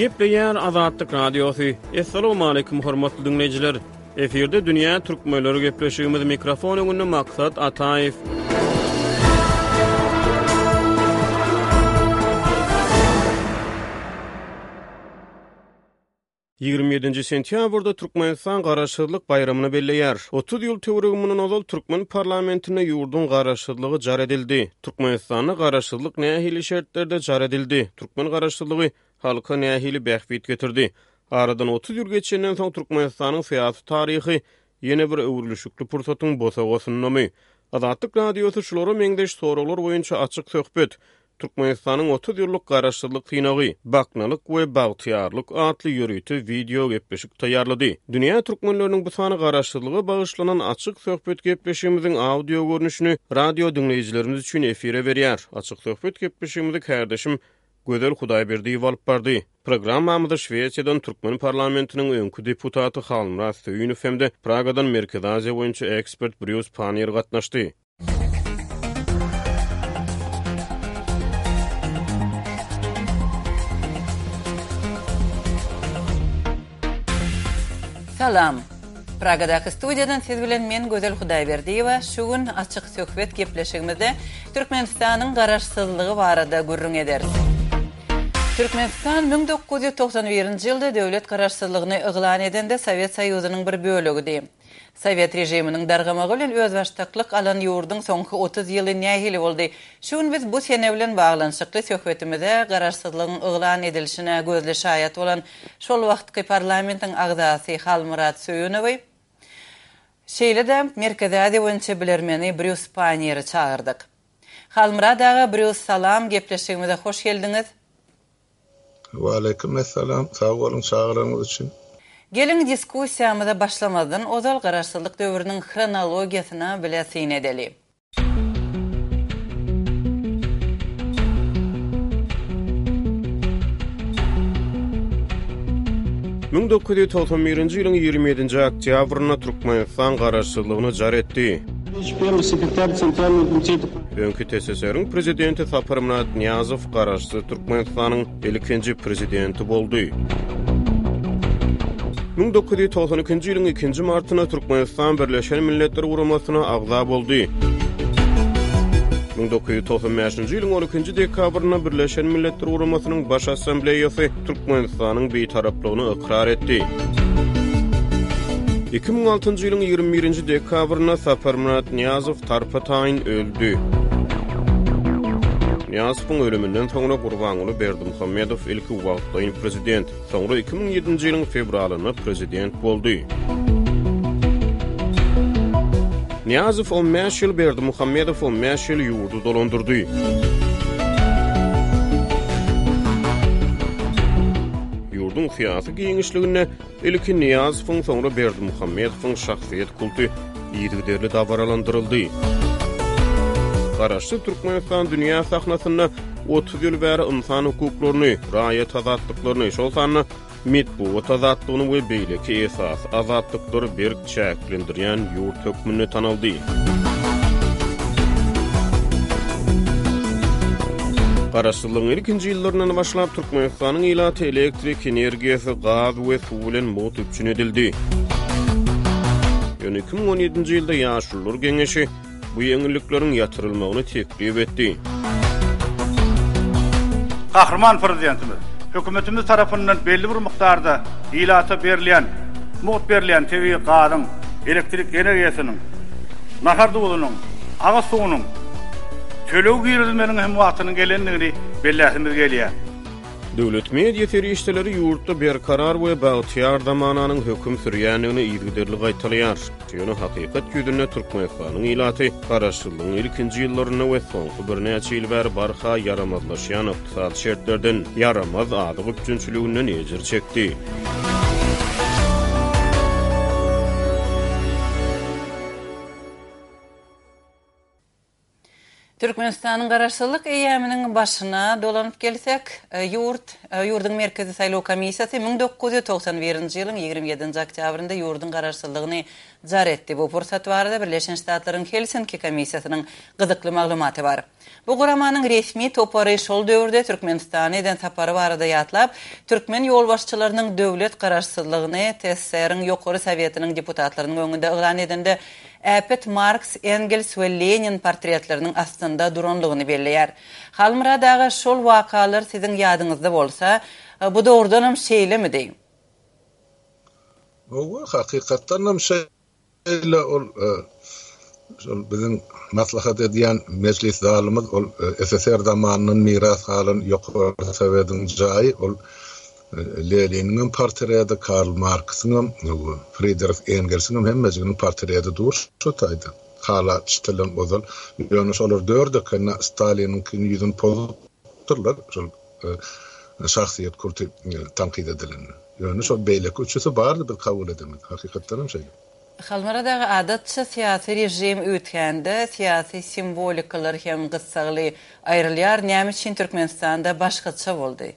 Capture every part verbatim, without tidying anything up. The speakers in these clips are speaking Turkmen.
Gepleýär Azatlyk Radiosu. Assalamu alaykum hormatly dinleyijiler. Eferde dünýä türkmenleri gepleşigimiz mikrofon öňünde maksat Ataýew. ýygrimi ýedinji sentýabrda Türkmenistan garaşsyzlyk bayramyny belleýär. otuz ýyl töweregiminden ozal Türkmen parlamentine ýurdun garaşsyzlygy jar edildi. Türkmenistanyň garaşsyzlyk nähili şertlerde jar edildi. Türkmen garaşsyzlygy halka nähili bähbit getirdi. Aradan otuz ýyl geçenden soň Türkmenistanyň syýasy taryhy ýene bir öwrülüşikli pursatyň bosagosyny. Azatlyk Radiosu şolary meňdeş soralar boýunça açyk söhbet. Türkmenistanyň otuz ýyllyk garaşsyzlyk synagy, baknalyk we bagtyarlyk atly ýörüti video gepleşik taýýarlady. Dünýä türkmenläriniň bu sany garaşsyzlyga bagyşlanan açyk söhbet gepleşigimiziň audio görnüşini radio dinleýijilerimiz üçin efire berýär. Açyk söhbet gepleşigimizi kardeşim Gözel Hudaýberdiýew alyp bardy. Programmamyzda Şweýçeden Türkmen parlamentiniň öňkü deputaty Halmraz Söýünow hemde Pragadan Merkez Aziýa boýunça ekspert Bruce Panier gatnaşdy. Salam. Pragadaky studiýadan siz bilen men Gözel Hudaýberdiýewa şu gün açyk söhbet gepleşigimizde Türkmenistanyň garaşsyzlygy barada gürrüň ederiz. Türkmenistan bin dokuz yüz toksan birinji ýylda döwlet garaşsyzlygyny yglan edende Sowet Soýuzynyň bir bölegi. Sowet rejiminiň dargamagy bilen özbaşdaklyk alan ýurdun soňky otuz ýyly nähili boldy. Şu gün biz bu sene bilen baglanşykly söhbetimizde garaşsyzlygyň yglan edilişine gözle şaýat bolan şol wagtky parlamentiň agzasy Halmraz Söýünow şeýle de Merkez Aziýa boýunça bilermeni Bruce Panier'i çağırdyk. Halmraz aga, Bruce, salam, gepleşigimize hoş geldiňiz. Wa aleykum assalam. Sag bolun çağıryňyz üçin. Gelin diskussiýamyza başlamadan ozal garaşsyzlyk döwrüniň chronologiýasyna bilesin edeli. bin dokuz yüz toksan birinji ýylyň ýygrimi ýedinji oktýabryna Türkmenistan garaşsyzlygyny jar etdi. Öňkü T S S R-iň prezidenti Saparmurat Niyazow garaşsyz Türkmenistanyň ilkinji prezidenti boldy. bin dokuz yüz toksan ikinji ýylyň ikinji martyna Türkmenistan Birleşen Milletler Guramasyna agza boldy. bin dokuz yüz toksan beşinji ýylyň on ikinji dekabryna Birleşen Milletler Guramasynyň baş assambleýasy Türkmenistanyň beýtaraplygyny ikrar etdi. iki bin altynjy ýylyň ýygrimi birinji dekabryna Saparmurat Niyazow tarpataýyn öldü. Niyazowyň ölümünden soňra Gurbanguly Berdimuhammedow ilki wagtdaýyn prezident, soňra iki bin ýedinji ýylyň fevralyna prezident boldy. Niyazow on beş ýyl, Berdimuhammedow on beş ýyl ýurdu dolandyrdy. Ýurdun syýasy giňişligine ilki Niyazowyň soňra Berdimuhammedowyň şahsiýet kulty ýygyderli dawralandyryldy. Garaşsyz Türkmenistan dünýä sahnasyna otuz ýyl bäri insan hukuklaryny, raýat azatlyklaryny, şol sanyny mitbuat azatlygyny we beýleki esas azatlykları berk çäklendirýän ýurt hökmüne tanaldy. Garaşsyzlygyň ilkinji ýyllaryndan başlap Türkmenistanyň ilaty elektrik energiýasy, gaz we suw bilen mut üçin edildi. Ýöne iki bin on ýedinji ýylda Ýaşullar Geňeşi bu ýeňillikleriň ýatyrylmagyny teklip etdi. Kahraman prezidentimiz, hökümetimiz tarapyndan belli bir mikdarda ilata berilýän, mut berilýän tebii gazyň, elektrik energiýasynyň, nahar dowlunyň, aga suwunyň tölew girilmeniň hem wagtynyň gelenligini belläsimiz gelýär. Döwlet media ferişteleri ýurtda berkarar we bagtyar zamananyň höküm sürýänligini ýygyderli gaýtalýar. Ýöne hakykat ýüzüne Türkmenistanyň ilaty garaşsyzlygyň ilkinji ýyllaryna we soňky bir neçe ýyl bäri barha yaramazlaşýan ykdysat şertlerden yaramaz adyk üçünçüliginden ejir çekdi. Türkmenistan'ın garaşsızlık eýäminiň başyna dolanyp gelsek, ýurt, ýurdun merkezi saýlaw komissiýasy ming dokuz ýüz toksan birinji ýylyň ýygrimi ýedinji oktýabrynda ýurdun garaşsızlygyny jar etdi. Bu pursat barada Birleşen Ştatlaryň Helsinki komissiýasynyň gyzykly maglumaty bar. Bu guramanyň resmi topary şol döwürde Türkmenistana eden tapary barada ýatlap, türkmen ýolbaşçylarynyň döwlet garaşsızlygyny T S R-iň ýokary sowietiniň deputatlarynyň öňünde ýylan edende Äpet Marx, Engels we Lenin portretlerinin astında duranlygyny belleýär. Halmyradagy şol wakalar siziň ýadyňyzda bolsa, bu dogrudan hem şeýlemidi? O hakykatdan hem şeýle ol şol biziň maslahat edýän meclis zalymyz ol S S R zamanynyň miras halyny ýokary sowietiň jaýy ol Leninin portreti, Karl Marx'ın, Friedrich Engels'in hemmesinin portreti dur şu taydı. Hala çitilen ozal. Yani şolar dördü ki Stalin'in yüzün pozutturlar. Şahsiyet kurtu tankid edilen. Yani şol beylek üçüsü bardı bir kabul edemedi. Hakikatlerim şey. Halmaradagy adatça siyasi rejim ötgende siyasi simbolikalar hem gyssaly aýrylýar. Näme üçin Türkmenistanda başgaça boldy?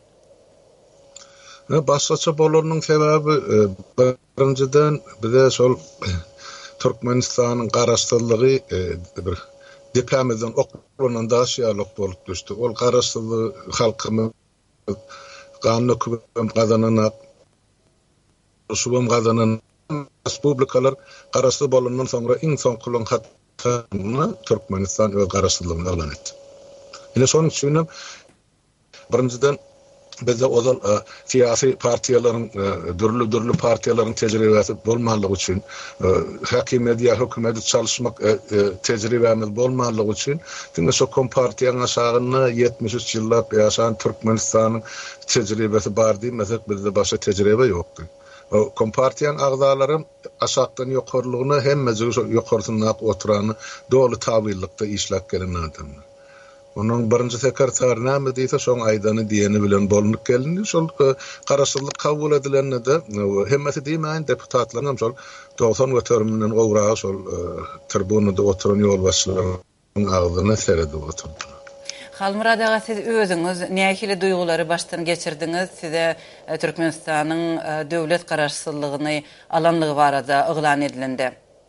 Başgaça bolanyň sebebi birinciden bize şol Türkmenistanyň garaşsyzlygy bir depamyzdan oklanan daşýarlyk bolup düşdi. Ol garaşsyzlygy halkymyz ganyny hüküm gazanana şubam gazanan respublikalar garaşsyz bolandan soňra iň soňky hattyny Türkmenistan öz garaşsyzlygyny elan etdi. Ine şonuň üçin birinciden bizde ozal siyasi partiýalaryň dürlü dürlü partiýalaryň tejribesi bolmanlygy üçin hakimiýet ýa hökümeti çalyşmak tejribemiz bolmanlygy üçin diňe şo kompartiýaň aşagyny ýetmiş üç ýyllap ýaşaýan Türkmenistanyň tejribesi bar diýmesek bizde başga tejribe ýokdy. O kompartiýaň agzalary aşakdan ýokarlygyny hemmesi ýokarsyna oturany dolu tabylykda işlep gelen adamlar. Onun birinci sekreter näme diýse şoň aýdany diýeni bilen bolunup gelindi. Şol garaşsyzlyk kabul edilende de hemmeti diýmeýän deputatlaryň hem şol doksan göteriminden gowragy şol tribunada oturan ýolbaşçylaryň agzyna seredi oturdy. Halmyradaga siz özüňiz nähili duýgulary başdan geçirdiňiz? Size Türkmenistanyň döwlet garaşsyzlygyny alanlygy barada yglan edilende.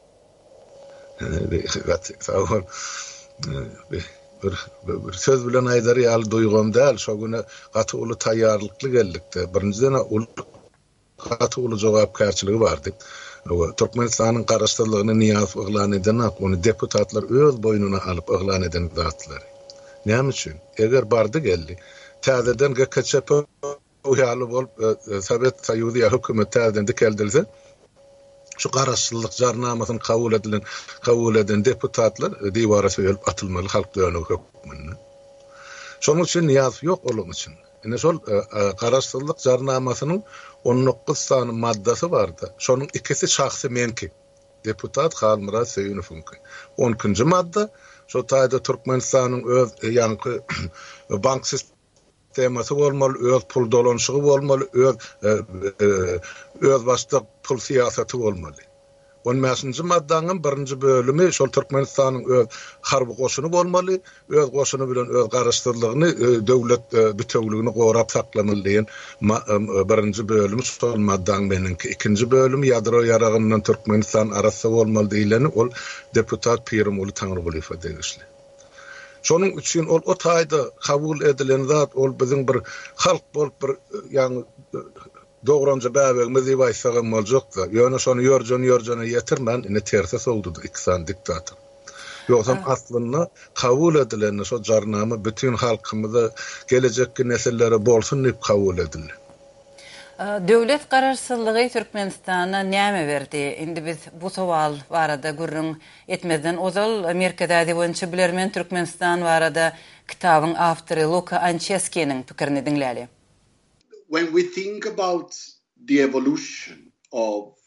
Bir, bir söz bilen aýdary ýaly duýgam däl, şo güne gaty uly taýýarlykly geldikde. Birinciden ul gaty uly jogapkärçiligi bardy. Türkmenistanyň garaşsyzlygyny niýaz yglan eden, ony deputatlar öz boýnuna alyp yglan eden zatlar. Näme üçin? Eger bardy geldi, täzeden G K Ç P ýaly bolup Sowet Soýuzy hökümet täzeden dikeldilse, şu garaşsyzlyk jarnamasyny kabul edilen kabul eden deputatlar diwara söýülip atylmaly halk döwleti hökümine. Şonuň üçin niýaz ýok olaň üçin. Ene şol garaşsyzlyk jarnamasynyň on dokuz sany maddasy bardy. Şonuň ikisi şahsy menki. Deputat Halmyrat Söýünowňky. on ikinji madda şo taýda Türkmenistanyň öz ýanky bank teması bolmaly, öz pul dolanşygy bolmaly, öz öz başda pul siýasaty bolmaly. on beşinji maddanyň birinji bölümi şol Türkmenistanyň öz harby goşuny bolmaly, öz goşuny bilen öz garaşsyzlygyny döwlet bütewligini gorap saklamaly diýen birinji bölümi şol maddanyň meniki. Ikinji bölümi ýadro ýaragyndan Türkmenistan arasy bolmaly diýileni ol deputat Pirim Uly Taňryguly ifade etdi. Şonuň üçin ol o taýda kabul edilen zat ol biziň bir halk bolup bir ýani dogranja bäbegimiz diýip aýtsagam boljak da. Ýöne şonu ýörjen ýörjene ýetirmän, ine terse sowdy iksan diktator. Ýoksam aslynda kabul edilen şo jarnama bütün halkymyza gelecekki nesillere bolsun diýip kabul edildi. Döwlet garaşsyzlygy Türkmenistana näme berdi? Indi biz bu sowal barada gürrüň etmezden ozal Amerikada diýençi bilermen Türkmenistan barada kitabyň awtory Luka Anchesky'niň pikirini diňläli. When we think about the evolution of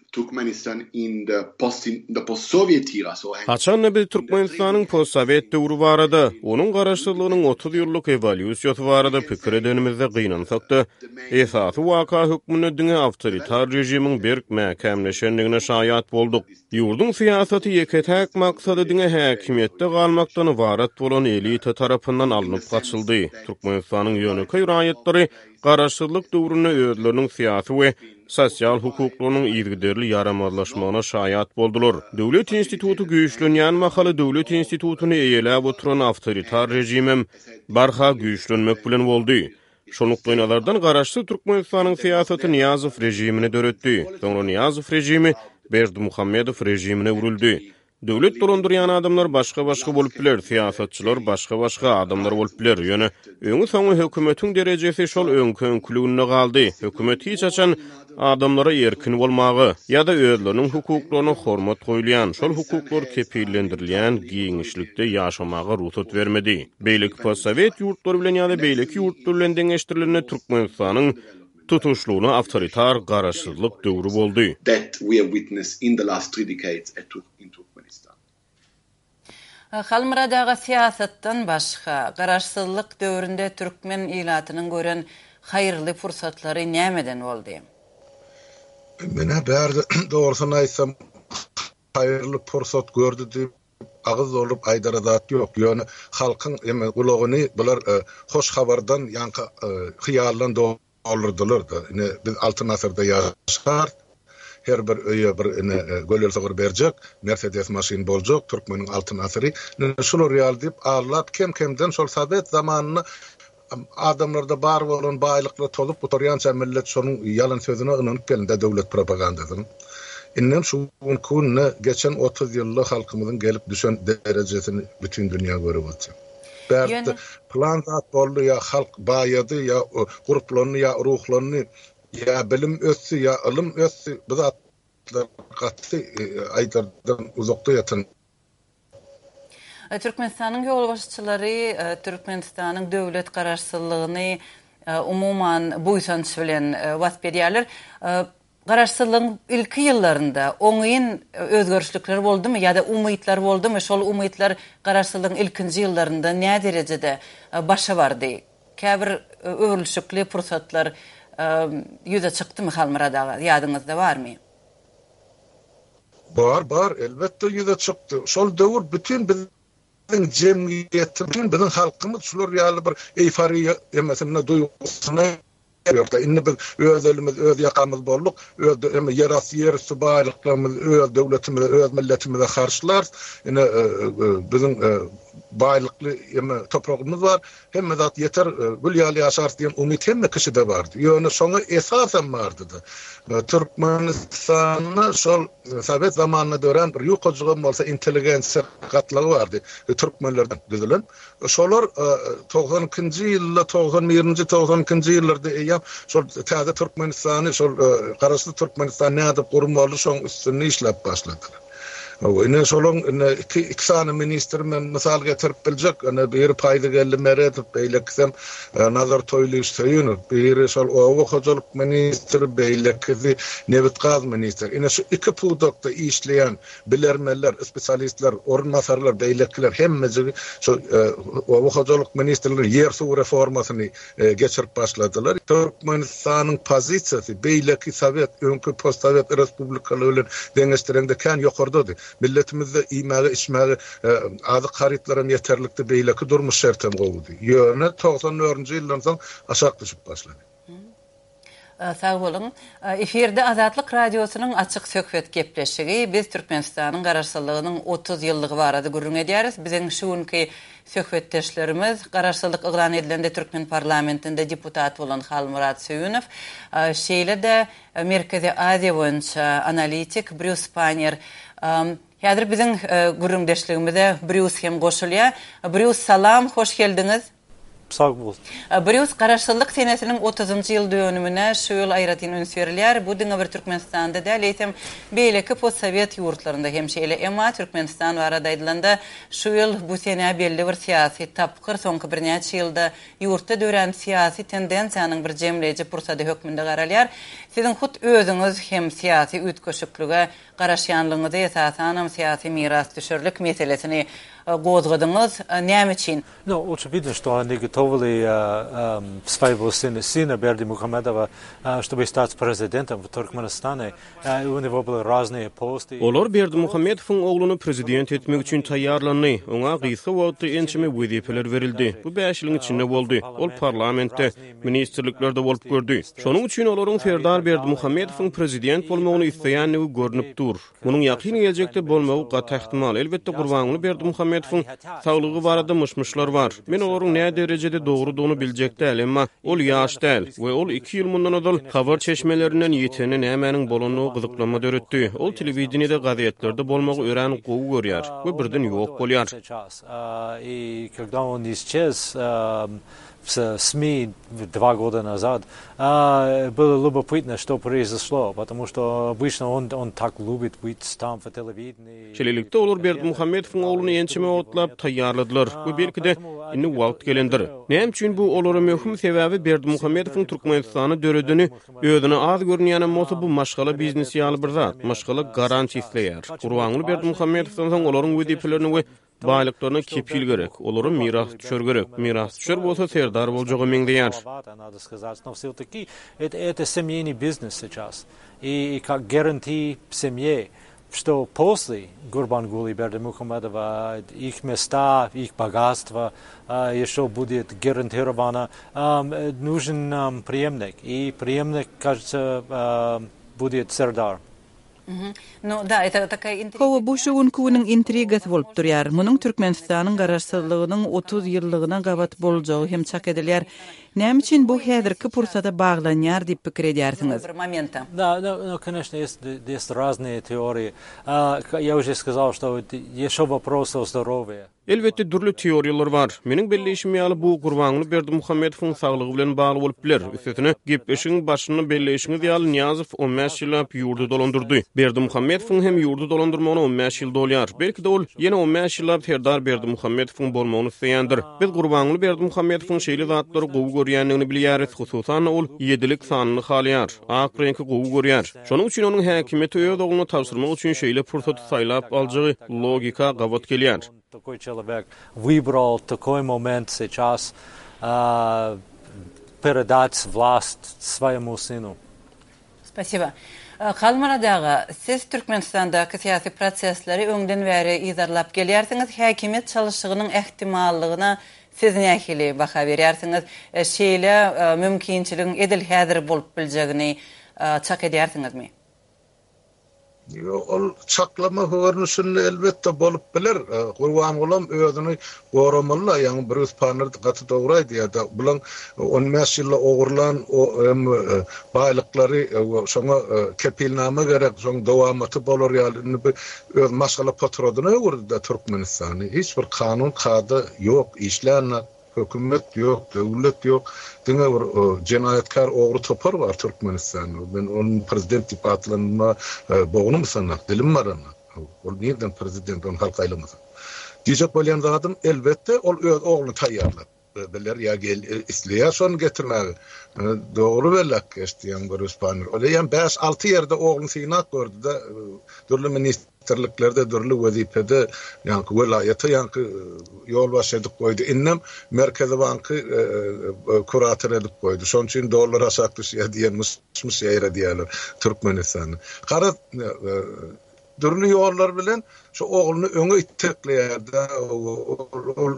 Turkmenistan in the post in the post-Soviet era. So Haçan biz Türkmenistanyň post-Sovet döwrü barada, onuň garaşdyrlygynyň otuz ýyllyk evolýusiýasy barada pikir edenimizde gynansak-da, esasy waka hökmüne diňe awtoritar rejimiň berk mäkämleşendigine şaýat bolduk. Ýurdun siýasaty ýeketäk maksady diňe häkimetde galmakdan ibarat bolan elita tarapyndan alınıp gaçyldy. Türkmenistanyň ýönekeý raýatlary garaşdyrlyk döwrüne özleriniň siýasy we sosial hukuklarynyň ýergiderli yaramazlaşmagyna şaýat boldular. Döwlet institutu güýçlenýän mahaly döwlet institutuny eýelä oturan awtoritar rejimim barha güýçlenmek bilen boldy. Şonukdaýnalardan garaşdy Türkmenistanyň siýasaty Niýazow rejimine döretdi. Soňra Niýazow rejimi Berdimuhammedow rejimine urildi. Döwlet dolandyrýan adamlar başga-başga bolup biler, siýasatçylar başga-başga adamlar bolup biler. Ýöne öňü soňy hökümetiň derejesi şol öňkünlüğüne galdy. Hökümet hiç açan adamlara erkin bolmagy ýa-da özleriniň hukuklaryna hormat goýulýan, şol hukuklar kepillendirilýän giňişlikde ýaşamaga ruhsat bermedi. Beýleki post-Sowet ýurtlary bilen ýa-da beýleki ýurtlar bilen deňeşdirilen Türkmenistanyň tutuşluğuna awtoritar garaşdyrlyk döwrü boldy. That we have witnessed in the last three decades at in Turkmenistan. Halmyradagy siýasatdan başga garaşdyrlyk döwründe türkmen ilatynyň gören haýyrly fursatlary nämeden boldy? Mene bärde dogrusyny aýtsam haýyrly fursat gördü diýip agyz olup aýdaradat ýok. Ýöne halkyň eme ulagyny bular hoş habardan ýanky hyýallan doldurdylar da. Ine biz altyn asyrda ýaşar. Her bir öýe bir ine gölel sogur berjek, Mercedes maşyn boljak, Türkmeniň altyn asyry. Şol real diýip arlap kem-kemden şol Sowet zamanyny adamlarda bar bolan baýlykla tolup oturýança millet şonuň ýalan sözüne ynanyp geldi döwlet propagandasyny. Innem şu günne geçen otuz ýyllyk halkymyzyň gelip düşen derejesini bütün dünýä görüp atdy. Bärde plan zat boldy ýa halk baýady ýa gruplaryny ýa ruhlaryny ýa bilim össü ýa ilim össü bu zatlar gatly aýdardan uzakda ýatan. Türkmenistanyň ýol başçylary Türkmenistanyň döwlet garaşdyrlygyny umumyň buýsanç bilen wasp edýärler. Garaşdyrlygyň ilki ýyllarynda oňyň özgörüşlikler boldymy ýa-da umytlar boldymy? Şol umytlar garaşdyrlygyň ilkinji ýyllarynda näme derejede başa bardy? Käbir öwrülşikli fursatlar ýüze çykdymy halmyradagy? Ýadyňyzda barmy? Bar, bar, elbetde ýüze çykdy. Şol döwür bütün bizning jemgyýetimiň, bizning halkymyz şular ýaly bir eýfariýa emesine duýgusyna ýokda. Indi biz öz elimiz, öz ýakamyz bolduk, öz ýerasy ýer subaýlyklarymyz, öz döwletimiz, öz milletimize karşılar. Ine bizning baýlykly eme topragymyz bar. Hemme zat yeter gül ýaly ýaşar diýen umyt hemme kişide bardy. Ýöne şoňa esasen bardy. Türkmenistanyň şol Sowet zamanyna dören bir ýokajygym bolsa intelligensiýa gatlygy bardy. Türkmenlerden düzülen. Şolar doksan ikinji ýylda, doksan birinji, doksan ikinji ýyllarda eýap şol täze Türkmenistany, şol garaşdy Türkmenistan näde gurmaly şoň üstüne işläp başladylar. Ine şolun iki iki sany ministrmen misal getirip biljek, ana bir paýda geldi Meredip beýleksem Nazar Toýly Hüseýinow, biri şol owa hojalyk ministri beýlekdi Nebet Gaz ministri. Ine şu iki pudokda işleýän bilermeler, spesialistler, ornmasarlar, beýlekler hemmesi şu owa hojalyk ministrleri ýer suw reformasyny geçirip başladylar. Türkmenistanyň pozisiýasy beýleki Sowet, öňkü post-Sowet respublikaly bilen deňeşdirende kän ýokardydy. Milletimizde iýmäge içmäge azyk haritlaryň ýeterlikde beýleki durmuş şertem goýdy. Ýöne doksan dördünji ýyldan soň aşak düşüp başlady. Sağ bolun. Eferde Azatlyk radiosynyň açyk söhbet gepleşigi biz Türkmenistanyň garaşdyrlygynyň otuz ýyllygy barada gurrun edýäris. Biziň şu günki söhbetdeşlerimiz garaşdyrlyk yglan edilende Türkmen parlamentinde deputat bolan Halmurat Söýünow, şeýle-de Merkezi Aziýa boýunça analitik Bruce Panier. Häzir biziň gurrundeşligimizde Bruce hem goşulýar. Bruce, salam, hoş geldiňiz. Sağ bol. Brüs Garaşsızlık senesinin otuzuncu yıl dönümüne şu yıl ayratin ünsörler bu dünü bir Türkmenistan'da da leytem beyleki post-sovet yurtlarında hemşeyle ema Türkmenistan var adaydılanda şu yıl bu sene belli bir siyasi tapkır sonki bir neçe yılda yurtta dören siyasi tendensiyanın bir cemleyici pursada hükmünde qaralyar. Sizin hut özünüz hem siyasi ütköşüklüge qaraşyanlığınızı esasanam siyasi miras düşürlük meselesini gozgadınız. Ne için? No, очевидно, что они готовили uh, um, своего сына, сына Берди Мухаммедова, uh, чтобы стать президентом в Туркменистане. Uh, у него были разные посты. Olar Berdi Muhammedow'un oğlunu prezident etmek için tayyarlandı. Ona gıysa wagtda ençeme wezipeler verildi. Bu beş yılın içinde boldy. Ol parlamentde, ministerliklerde bolup gördü. Şonuň üçin olaryň Serdar Berdi Muhammedow'un prezident bolmagyny isleýänligi görünüp dur. Munyň ýakyn geljekde bolmagy gata ihtimal. Elbetde gurbanyny Berdi Muhammedow'un saglygy barada myşmyşlar var. Men olaryň näme derejede dogrudygyny biljek däl, emma ol ýaş däl we ol iki ýyl mundan odal habar çeşmelerinden ýeteni nämäniň bolanyny gyzyklanma döretdi. Ol telewizionyda gazetlerde bolmagy ören gowy görýär we birden ýok bolýar. И когда он исчез в СМИ два года назад, было любопытно, что произошло, потому что обычно он, он так любит быть там в телевидении. Şelelikde olur Berdi Muhammedow'un oğlunu ençeme otlap tayyarladylar. Bu belki de inni wagt gelendir. Näme üçin bu olary möhüm sebäbi Berdi Muhammedow'un Türkmenistany döredini özüne az görünýän bolsa bu maşgala biznes ýaly bir zat, maşgala garanti isleýär. Gurbanyny Berdi Muhammedow'dan soň olaryň wezipelerini we baýlyklaryna kepil gerek. Olary miras düşer gerek. Miras düşer bolsa serdar boljagy meňdeýär. Надо сказать, но все-таки это, это семейный бизнес сейчас. И, и как гарантии семье, что после Гурбангулы Берди Мухаммедова их места, их богатство еще будет гарантировано, нужен преемник. И преемник, кажется, будет Сердар. No, da, это такая интрига. Hawa bu şugun kuwunyň intrigasy bolup durýar. Munyň Türkmenistanyň garaşsyzlygynyň otuz ýyllygyna gabat boljagy hem çak edilýär. Näme üçin bu häzirki pursata baglanýar diýip pikir edýärsiňiz? Да, ну, конечно, есть, есть разные теории. Я уже сказал, что еще вопрос о здоровье. Elbette dürlü teoriýalar bar. Meniň belleşim ýaly bu Gurbanyny Berdi Muhammedow'un saglygy bilen bagly bolup biler. Üstüne gepleşiň başyny belleşiňi ýaly Niýazow on beş ýyl ýurdu dolandyrdy. Berdi Muhammedow'un hem ýurdu dolandyrmagyna on beş ýyl dolýar. Belki de ol ýene on beş ýyl Serdar Berdi Muhammedow'un bolmagyny isleýändir. Biz Gurbanyny Berdi Muhammedow'un şeýle zatlary gowy görýänligini bilýäris, hususan ol ýedilik sanyny halýar. Ak reňki gowy görýär. Şonuň üçin onuň häkimeti öz oğluny tapşyrmak üçin şeýle pursaty saýlap aljagy logika gabat gelýär. Такой человек выбрал такой момент сейчас э, передать власть своему сыну. Спасибо. Kalmaradagı, siz Türkmenistan'daki siyasi prosesleri öňden bäri izarlap gelýärsiňiz, häkimet çalışygynyň ähtimallygyna siz nähili baha berýärsiňiz, şeýle mümkinçiligiň edil häzir bolup biljegini çak edýärsiňizmi? Ol çaklama görnüşünde elbette bolup biler. Gurban bolam özüni goramaly, ýa-ni bir üspanlar gaty doguraýdy ýa-da bulan on beş ýyl ogurlan o baýlyklary şoňa kepilname gerek, şoň dowamaty bolar ýaly öz maşgala patrodyna öwürdi Türkmenistany. Hiç bir kanun kady ýok, işlänme hökümet ýok, döwlet ýok. Diňe bir jenayetkar ogry topar bar Türkmenistanyň. Ben onun prezident diýip atlanma boğuny sanak, dilim bar ana. Ol nerden prezident on halk aýlamasa. Diýjek bolýan zatym elbetde ol öz ogluny taýýarlap beler ýa gel isleýär şonu getirmäge. Dogry belek geçdiýän bir üspanlar. Olaýan beş altı ýerde ogluny synak gördü de dürli ministerliklerde, dürli wezipede, ýa-ni welaýata, ýa-ni ýol baş edip goýdy. Innem Merkezi Banky kurator edip goýdy. Şoň üçin dollar asaklyşy diýen mysmys ýaýra diýerler Türkmenistany. Gara dürli ýollar bilen şu ogluny öňe ittirikleýärdi. Ol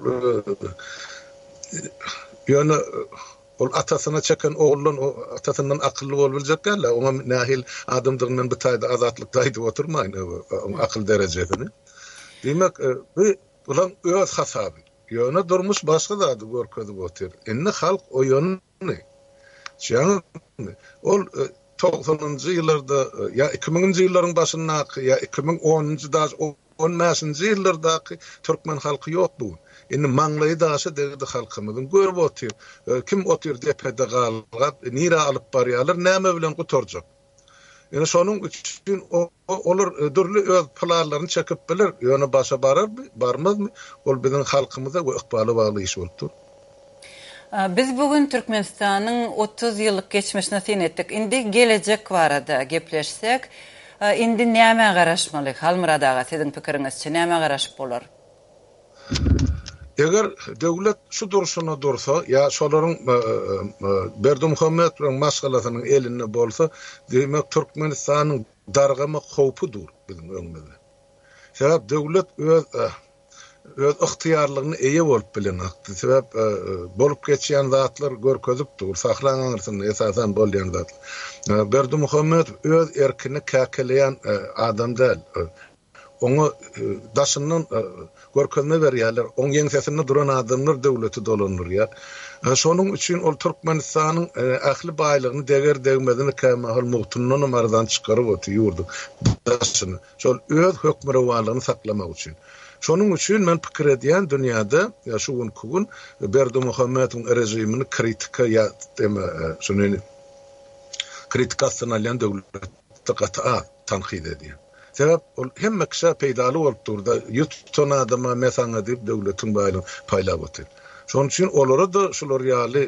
ýöne ol atasyna çeken oğlan o atasından akıllı bol biljekler, ona nähil adamdygynyň bir taýda azatlyk taýda oturmaýyn, akıl derejesini. Demek bu bulan öz hasaby. Ýöne durmuş başga zady görkezip otur. Indi halk o ýöne. Şeýle ol togsonunjy ýyllarda ýa iki miňinji ýyllaryň başynda ýa iki miň onunjy da on beşinji ýyllardaky türkmen halky ýok bu. Indi maňlaýy daşy degdi halkymyzyň görüp otyr. Kim otyr depede galgat, nira alyp barýarlar, näme bilen guturjak. Ýani şonuň üçin olar dürli öz planlaryny çekip biler, ýöne başa barar, barmazmy? Ol biziň halkymyza we ykbaly bagly iş bolupdyr. Biz bugün Türkmenistanyň otuz ýyllyk geçmişine sen etdik. Indi gelecek barada gepleşsek, indi näme garaşmaly? Halmurad aga, siziň pikiriňizçe näme garaşyp bolar? Eger döwlet şu duruşuna dursa, ya şolaryň Berdimuhammed bilen maşgalasynyň elinde bolsa, demek Türkmenistanyň dargama howpudur biziň öňümizde. Sebäp döwlet öz öz ıhtiyarlygyny eýe bolup bilenakdy. Sebäp bolup geçýän zatlar görkezipdir, saklanaňyrsyn esasen bolýan zatlar. Berdimuhammed öz erkini käkeleýän adam däl. Onu daşından görkezme berýärler. Oň ýeňsesinde duran adamlar döwleti dolanýar. Şonuň üçin ol Türkmenistanyň ähli baýlygyny deger degmedini kämahal muhtundan mardan çykaryp oturýardy. Daşyny. Şol öz hökmürawalygyny saklamak üçin. Şonuň üçin men pikir edýän dünýäde ýaşuwun kugun Berdimuhammediň rejimini kritika ýa deme şonu kritikasyna alýan döwlet gat'a tanqid edýär. Sebäp ol hemme kişi peýdaly bolup durdy. Ýutun adama mesaň edip döwletiň baýlygyny paýlap otyr. Şonuň üçin olara da şular ýaly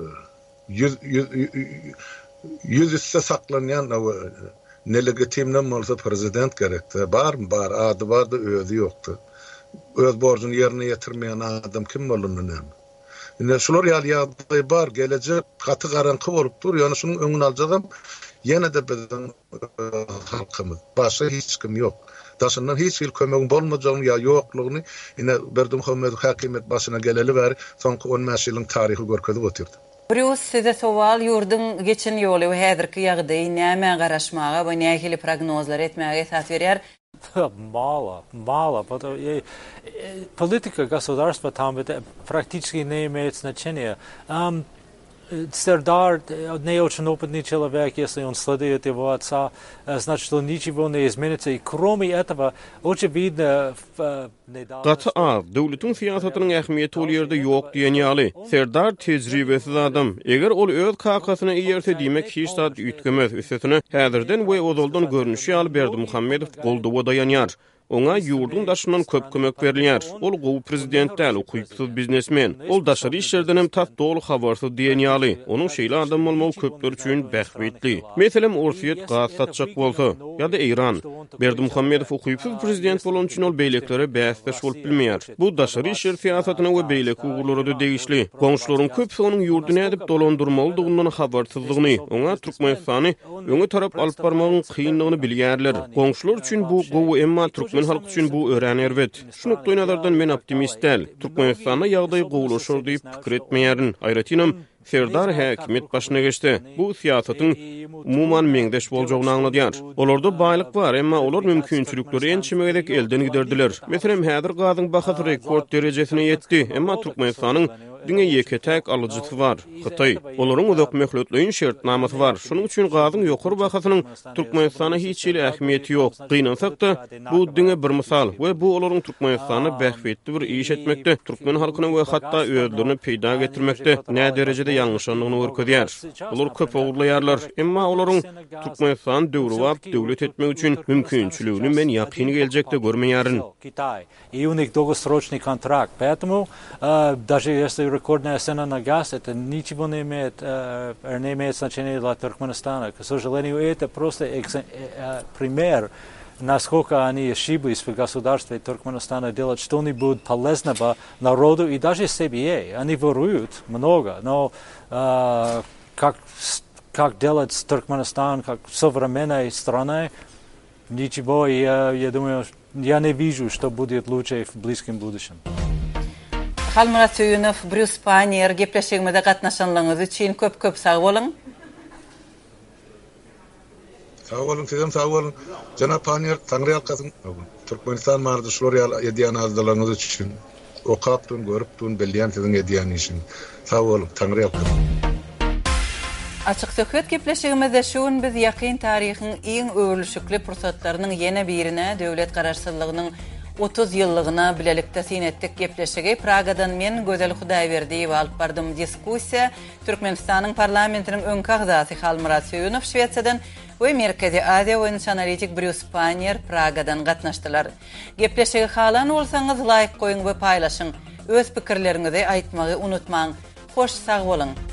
yüz üsse saklanýan nelegitimden bolsa prezident gerekdi. Barmy? Bar, ady bardy, özü ýokdy. Öz borcuny ýerine ýetirmeýän adam kim bolundy näme? Ine şular ýaly ýagdaý bar, gelecek gaty garanky bolup dur. Ýani şunyň öňüni aljagam ýene de biziň halkymyz. Başga hiç kim ýok. Daşyndan hiç bir kömegi bolmajagyny ýa ýoklugyny ine Berdimuhammed hakimet başyna geleli bäri soňky on beş ýylyň taryhy görkezip oturdy. Brus size sowal ýurdun geçen ýoly we häzirki ýagdaýy näme garaşmaga we nähili prognozlar etmäge esas berýär? Мало, мало. Политика государства там это практически не имеет значения. Um, Сердар не очень опытный человек, если он следует его отца, значит, что ничего не изменится. И кроме этого, очевидно, в недавно... Gaty az, döwletiň siýasatynyň ähmiýeti ol ýerde ýok diýen ýaly. Serdar tejribesiz adam. Eger ol öz kakasyna iýerse diýmek hiç zat üýtgemez. Üstesine häzirden we ozaldan görnüşi alyp Berdimuhammedow golduwa daýanýar. Ona ýurdun daşyndan köp kömek berilýär. Ol gowy prezident däl, ukypsyz biznesmen. Ol daşary işlerden hem tat dolu habarsyz diýen ýaly. Onuň şeýle adam bolmagy köpler üçin bähwetli. Meselem Orsiýet gaz satjak bolsa, ýa-da Iran. Berdimuhammedow ukypsyz prezident bolan üçin ol beýleklere bäsdeş bolup bilmeýär. Bu daşary işler siýasatyna we beýleki ugurlara degişli. Goňşularyň köpsi onuň ýurduny edip dolandyrmalydygyndan habarsyzlygyny, oňa Türkmenistany öňe tarap alyp barmagyň kynlygyny bilýärler. Goňşular üçin bu gowy emma men halk üçin bu öğrenýärwet. Şu nokta nazardan men optimist däl. Türkmenistana ýagdaý gowulaşar diýip pikir etmeýärin. Aýratynam Serdar häkimet başyna geçdi. Bu siýasatyň umuman meňdeş boljagyny anladýar. Olarda baýlyk bar, emma olar mümkinçilikleri ençimegedek elden giderdiler. Meselem häzir gazyň bahasy rekord derejesine ýetdi, emma Türkmenistanyň diňe ýeketäk alyjysy bar. Hytaý, olaryň uzak möhletliň şertnamasy bar. Şonuň üçin gazyň ýokary bahasynyň Türkmenistana hiç ýyly ähmiýeti ýok. Gynansak da bu diňe bir misal we bu olaryň Türkmenistany bähwetli bir iş etmekde, türkmen halkyny we hatda özlerini peýda getirmekde nä derejede ýalňyşlygyny görkezýär. Olar köp ogurlaýarlar, emma olaryň Türkmenistan döwrewap döwlet etmek üçin mümkinçiligini men ýakyn geljekde görmeýärin. Китай. И у них долгосрочный контракт. Поэтому даже если рекордная цена на газ, это ничего не имеет, э, не имеет значения для Туркменистана. К сожалению, это просто экс- э, пример, насколько они ошиблись в государстве Туркменистана делать что-нибудь полезного народу и даже себе. Они воруют много, но э, как, как делать Туркменистан как современной страной, ничего, я, я думаю, я не вижу, что будет лучше в близком будущем. Halmurad Söýünow, Brus Panier gepleşigimizde gatnaşanlygyňyz üçin köp-köp sag bolun. Sag bolun, sizem sag bolun. Janap Panier, Taňry ýalkasyň. Türkmenistan mardy şular ýa-da azdalaryňyz üçin. Okapdyn, görüpdyn, bilýän siziň edýän işin. Sag bolun, Taňry ýalkasyň. Açyk söhbet gepleşigimizde şuň biz ýakyn taryhyň iň öwrülşükli pursatlarynyň ýene birine döwlet garaşsyzlygynyň otuz yıllygyna bilelikde sinettik gepleşigi Pragadan men Gözel Hudaýberdiýew alyp bardym diskussiýa Türkmenistanyň parlamentiniň öňki agzasy Halmurat Söýünov Şwetsiýadan we Merkezi Aziýa boýunça analitik Bruce Panier Pragadan gatnaşdylar. Gepleşigi halan bolsaňyz laýyk goýuň we paýlaşyň. Öz pikirleriňizi aýtmagy unutmaň. Hoş sag bolun.